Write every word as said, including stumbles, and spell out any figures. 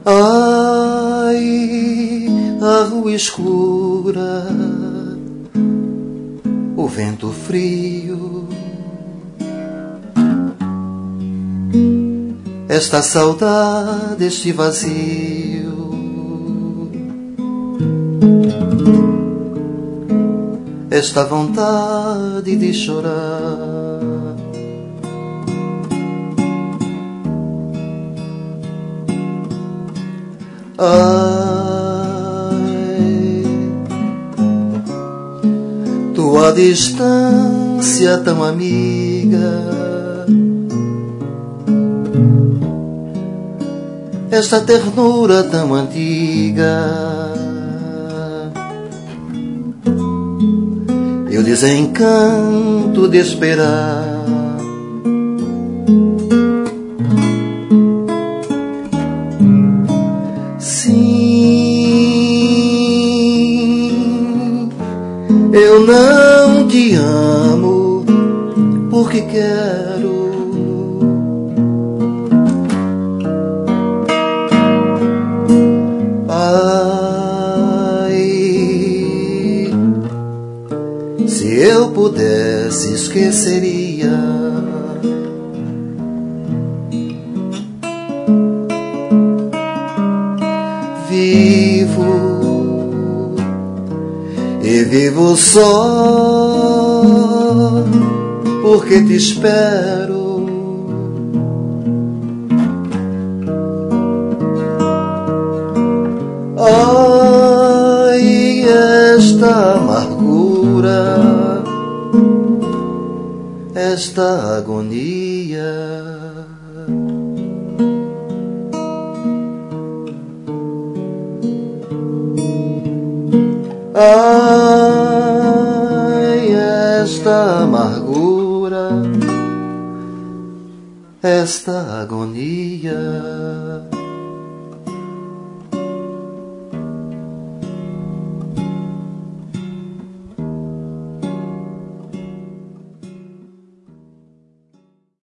Ai, a rua escura, o vento frio, esta saudade, este vazio, esta vontade de chorar. Ai, tua distância tão amiga, esta ternura tão antiga, e o desencanto de esperar. Sim, eu não te amo porque quero. Ai, se eu pudesse, esqueceria. Vivo e vivo só porque te espero. Ai, esta amargura, esta agonia. Ai, esta amargura, esta agonia.